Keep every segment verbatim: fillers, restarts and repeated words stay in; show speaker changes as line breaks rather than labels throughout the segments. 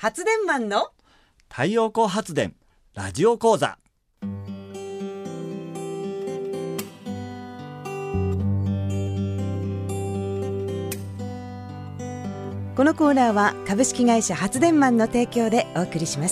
発電マンの
太陽光発電ラジオ講座。
このコーナーは株式会社発電マンの提供でお送りします。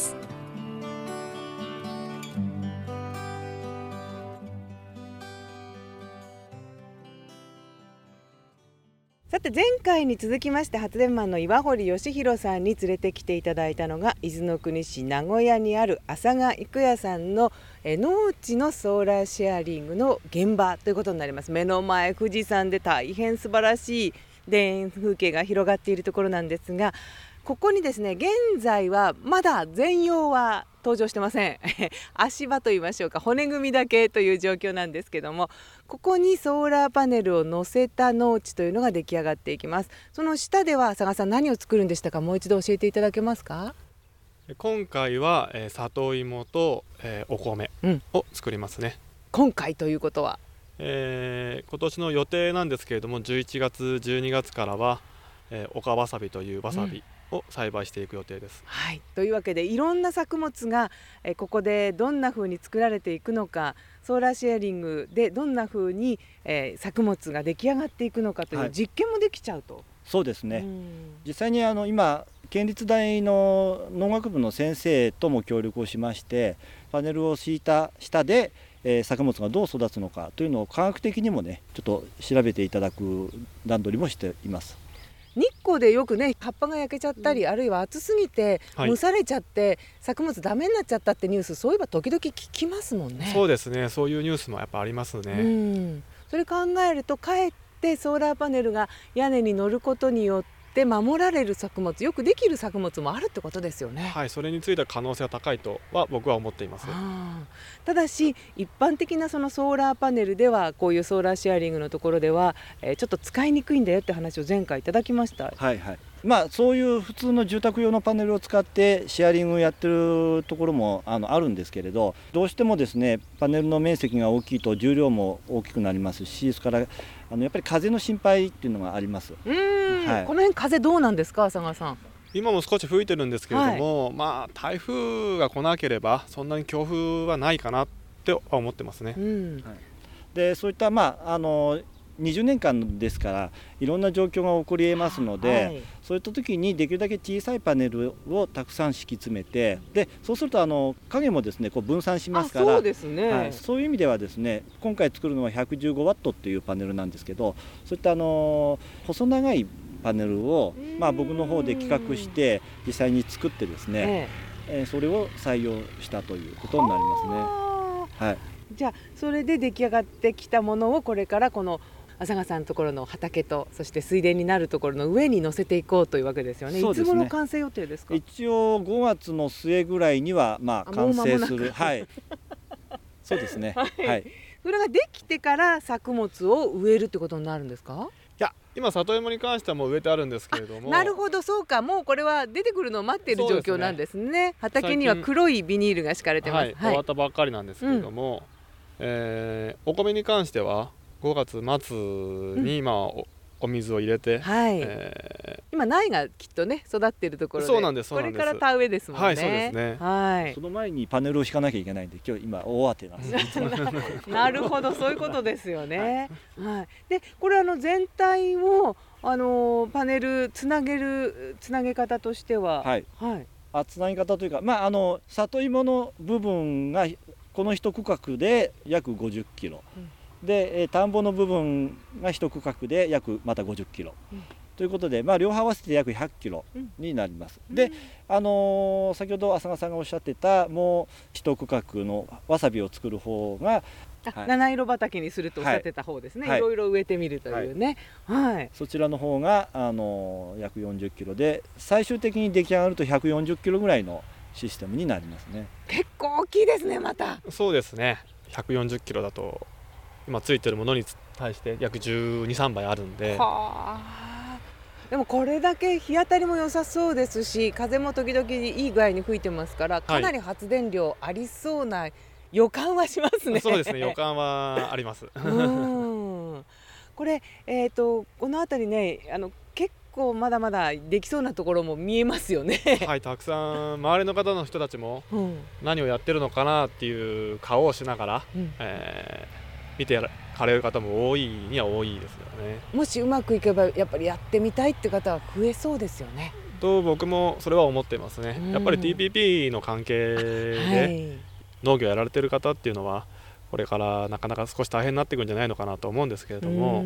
さて、前回に続きまして発電マンの岩堀義弘さんに連れてきていただいたのが、伊豆の国市名古屋にある朝賀育也さんのえ農地のソーラーシェアリングの現場ということになります。目の前富士山で大変素晴らしい田園風景が広がっているところなんですが、ここにですね、現在はまだ全容は登場してません足場といいましょうか、骨組みだけという状況なんですけども、ここにソーラーパネルを載せた農地というのが出来上がっていきます。その下では佐賀さん、何を作るんでしたか？もう一度教えていただけますか？
今回は、えー、里芋と、えー、お米を作りますね、うん、
今回ということは、
えー、今年の予定なんですけれども、じゅういちがつじゅうにがつからは、えー、岡わさびというわさびを栽培していく予定です、
うん、はい、というわけでいろんな作物が、えー、ここでどんな風に作られていくのか、ソーラーシェアリングでどんな風に、えー、作物が出来上がっていくのかという実験もできちゃうと、はい、
そうですね、うん、実際にあの今県立大の農学部の先生とも協力をしまして、パネルを敷いた下で、えー、作物がどう育つのかというのを科学的にもね、ちょっと調べていただく段取りもしています。
日光でよくね、葉っぱが焼けちゃったり、うん、あるいは暑すぎて蒸されちゃって、はい、作物ダメになっちゃったってニュース、そういえば時々聞きますもんね。
そうですね、そういうニュースもやっぱありますね、うん、
それ考えると、かえってソーラーパネルが屋根に乗ることによってで守られる作物、よくできる作物もあるってことですよね。
はい、それについては可能性は高いとは僕は思っています。
ただし、一般的なそのソーラーパネルでは、こういうソーラーシェアリングのところでは、えー、ちょっと使いにくいんだよって話を前回いただきました。
はいはい、まあ、そういう普通の住宅用のパネルを使ってシェアリングをやってるところもあのあるんですけれど、どうしてもですね、パネルの面積が大きいと重量も大きくなりますし、それからあのやっぱり風の心配っていうのがあります。
うーん、はい、この辺風どうなんですか、佐賀さん？
今も少し吹いてるんですけれども、はい、まあ、台風が来なければそんなに強風はないかなって思ってますね、うん、
はい、でそういった、まあ、あのにじゅうねんかんですからいろんな状況が起こりえますので、はい、そういった時にできるだけ小さいパネルをたくさん敷き詰めて、でそうするとあの影もですね、こう分散しますから、
そうですね、
はい、そういう意味ではですね、今回作るのはひゃくじゅうごワットっていうパネルなんですけど、そういったあの細長いパネルを、まあ、僕の方で企画して実際に作ってですね、ええ、それを採用したということになりますね。はい、
じゃあそれで出来上がってきたものをこれからこの朝賀さんのところの畑と、そして水田になるところの上に乗せていこうというわけですよね。いつ頃完成予定ですか？
一応ごがつの末ぐらいにはまあ完成する。はい、そうですね、はいはい、
それができてから作物を植えるってことになるんですか？
いや、今里芋に関してはもう植えてあるんですけれども。
なるほど、そうか、もうこれは出てくるのを待っている状況なんですね。畑には黒いビニールが敷かれてます。はい、
終わったばっかりなんですけれども、うん、えー、お米に関してはごがつ末に今、うん、お, お水を入れて、はい、えー、
今苗がきっとね育っているところで、
そうなんです、そうなんです。
これから田植えですもんね。
はい、そうですね、
はい、
その前にパネルを敷かなきゃいけないんで、今日今大当てなんです
なるほど、そういうことですよね、はいはい、でこれあの全体をあのパネルつなげるつなげ方としては、
はいはい、あつなげ方というか、まあ、あの里芋の部分がこの一区画で約ごじゅっキロ、うんで田んぼの部分が一区画で約またごじゅっキロ、うん、ということで、まあ、両方合わせて約ひゃっキロになります、うん、で、あのー、先ほど朝賀さんがおっしゃってたもう一区画のわさびを作る方が、
はい、七色畑にするとおっしゃってた方ですね、はい、いろいろ植えてみるというね、はいはい、
そちらの方が、あのー、約よんじゅっキロで、最終的に出来上がるとひゃくよんじゅっキロぐらいのシステムになりますね。
結構大きいですね。また
そうですね、ひゃくよんじゅっキロだと今ついてるものに対して約じゅうに、さんばいあるんで。は
あ、でもこれだけ日当たりも良さそうですし、風も時々いい具合に吹いてますから、かなり発電量ありそうな予感はしますね。
そうですね、予感はあります。
うん、これ、えーと、この辺りね、あの結構まだまだできそうなところも見えますよね
はい、たくさん周りの方の人たちも何をやってるのかなっていう顔をしながら、うん、えー、見てかれる方も多いには多いですよね。
もしうまくいけばやっぱりやってみたいって方は増えそうですよね。
と僕もそれは思ってますね、うん、やっぱり ティーピーピー の関係で農業やられてる方っていうのはこれからなかなか少し大変になっていくんじゃないのかなと思うんですけれども、うん、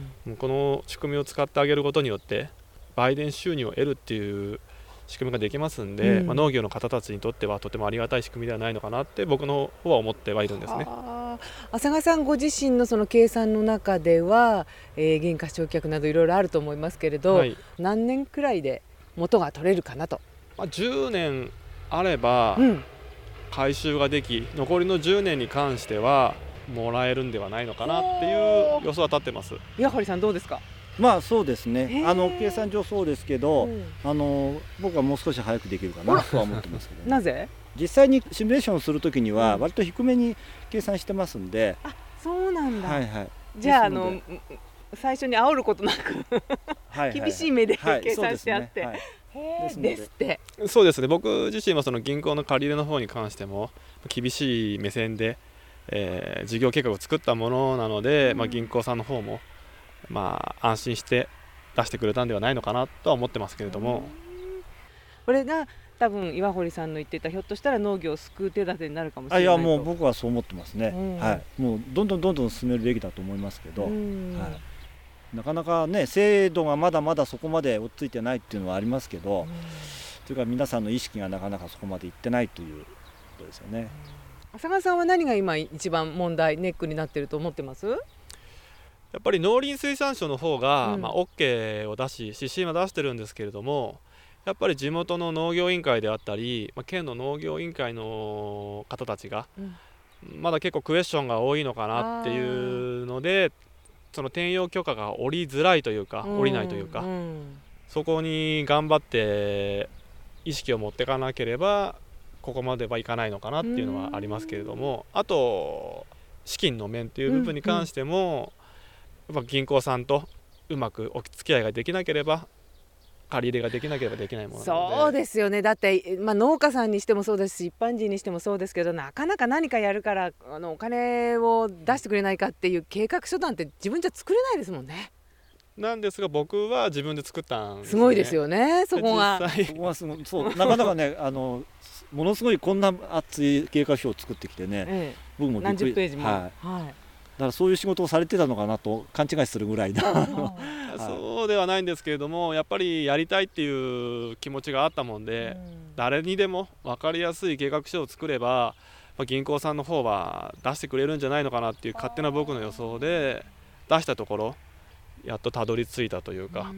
この仕組みを使ってあげることによって売電収入を得るっていう仕組みができますんで、うん、まあ、農業の方たちにとってはとてもありがたい仕組みではないのかなって僕の方は思ってはいるんですね。
浅賀さんご自身のその計算の中では、えー、減価償却などいろいろあると思いますけれど、はい、何年くらいで元が取れるかなと。
まあ、じゅうねんあれば回収ができ、うん、残りのじゅうねんに関してはもらえるんではないのかなっていう予想は立ってます。
岩堀さんどうですか？
まあそうですね、あの計算上そうですけど、うん、あの僕はもう少し早くできるかなとは思ってますけど、ね、
なぜ？
実際にシミュレーションをするときには割と低めに計算してますんで、
うん、あ、そうなんだ、
はいはい、
じゃあ、あの最初に煽ることなくはいはい、はい、厳しい目で計算してあって、はい、ですですって
そうですね。僕自身はその銀行の借り入れの方に関しても厳しい目線で、えー、事業計画を作ったものなので、うん、まあ、銀行さんの方もまあ安心して出してくれたんではないのかなとは思ってますけれども、うん、
これが多分岩堀さんの言ってたひょっとしたら農業を救う手立てになるかもしれないと。
あ、いやもう僕はそう思ってますね、うん、はい、もうどんどんどんどん進めるべきだと思いますけど、うん、はい、なかなかね制度がまだまだそこまで追っついてないっていうのはありますけど、うん、というか皆さんの意識がなかなかそこまでいってないということですよね、
うん、浅賀さんは何が今一番問題ネックになっていると思ってます？
やっぱり農林水産省の方が、うん、まあ、OK を出し指針は出してるんですけれども、やっぱり地元の農業委員会であったり、まあ、県の農業委員会の方たちが、うん、まだ結構クエスチョンが多いのかなっていうので、その転用許可が下りづらいというか、うん、下りないというか、うん、そこに頑張って意識を持っていかなければここまではいかないのかなっていうのはありますけれども、あと資金の面っていう部分に関しても、うんうん、やっぱ銀行さんとうまくお付き合いができなければ借り入れができなければできないものなので。
そうですよね。だって、まあ、農家さんにしてもそうですし一般人にしてもそうですけど、なかなか何かやるからあのお金を出してくれないかっていう計画書なんて自分じゃ作れないですもんね。
なんですが僕は自分で作ったんですね。
すごいですよね、そこが。
そこはすごい、そうなかなかねあのものすごいこんな厚い計画書を作ってきてね、ええ、僕もびっくり、
何十ページも、
はいはい、だからそういう仕事をされてたのかなと勘違いするぐらいな
そうではないんですけれども、やっぱりやりたいっていう気持ちがあったもんで、うん、誰にでも分かりやすい計画書を作れば、まあ、銀行さんの方は出してくれるんじゃないのかなっていう勝手な僕の予想で出したところ、やっとたどり着いたというか、うん、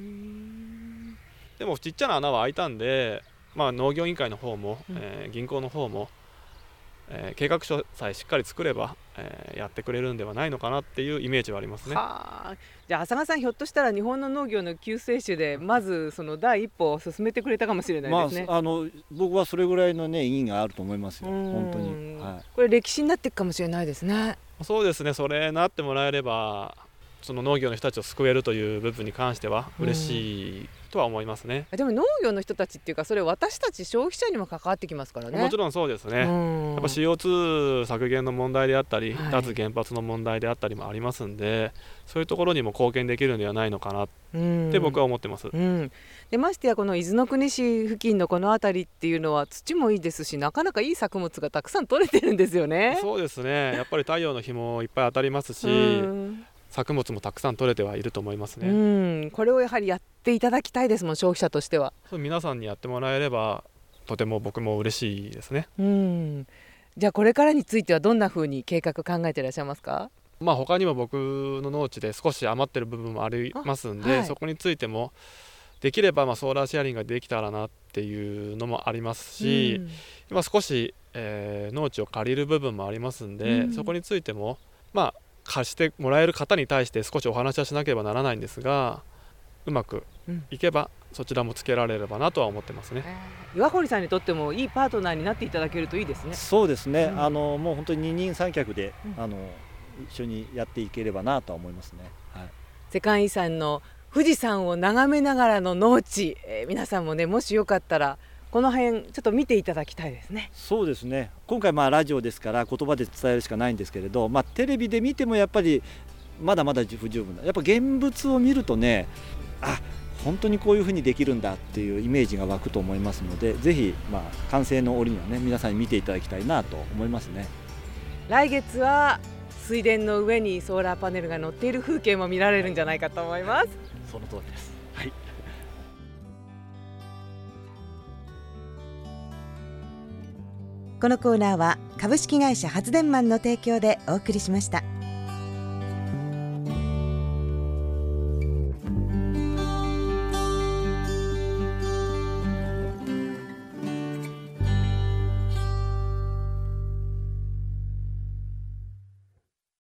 でもちっちゃな穴は開いたんで、まあ、農業委員会の方も、うん、えー、銀行の方も、えー、計画書さえしっかり作れば、えー、やってくれるんではないのかなっていうイメージはありますね。
はあ、じゃあ浅賀さん、ひょっとしたら日本の農業の救世主でまずその第一歩を進めてくれたかもしれないですね。
まあ、あの僕はそれぐらいの、ね、意義があると思いますよ、本当に、はい、
これ歴史になっていくかもしれないですね。
そうですね、それなってもらえればその農業の人たちを救えるという部分に関しては嬉しいとは思いますね。
でも農業の人たちっていうか、それ私たち消費者にも関わってきますからね。
もちろんそうですね。やっぱ シーオーツー 削減の問題であったり、はい、脱原発の問題であったりもありますんで、そういうところにも貢献できるのではないのかなって僕は思ってます、うん、
でましてやこの伊豆の国市付近のこの辺りっていうのは土もいいですし、なかなかいい作物がたくさん取れてるんですよね。
そうですね、やっぱり太陽の日もいっぱい当たりますし、うん、作物もたくさん取れてはいると思いますね。
うん、これをやはりやっていただきたいですもん、消費者としては。
そう、皆さんにやってもらえればとても僕も嬉しいですね。
うん、じゃあこれからについてはどんな風に計画考えていらっしゃいますか？
まあ、他にも僕の農地で少し余ってる部分もありますんで、はい、そこについてもできればまあソーラーシェアリングができたらなっていうのもありますし、うん、今少し、えー、農地を借りる部分もありますんで、うん、そこについてもまあ貸してもらえる方に対して少しお話はしなければならないんですが、うまくいけばそちらもつけられればなとは思ってますね、
えー、岩堀さんにとってもいいパートナーになっていただけるといいですね。
そうですね、うん、あのもう本当に二人三脚で、うん、あの一緒にやっていければなとは思いますね、はい、
世界遺産の富士山を眺めながらの農地、えー、皆さんもねもしよかったらこの辺ちょっと見ていただきたいですね。
そうですね。今回まあラジオですから言葉で伝えるしかないんですけれど、まあ、テレビで見てもやっぱりまだまだ不十分だ。やっぱ現物を見るとね、あ、本当にこういうふうにできるんだっていうイメージが湧くと思いますので、ぜひまあ完成の折にはね皆さんに見ていただきたいなと思いますね。
来月は水田の上にソーラーパネルが乗っている風景も見られるんじゃないかと思います。
その通りです。はい。
このコーナーは株式会社発電マンの提供でお送りしました。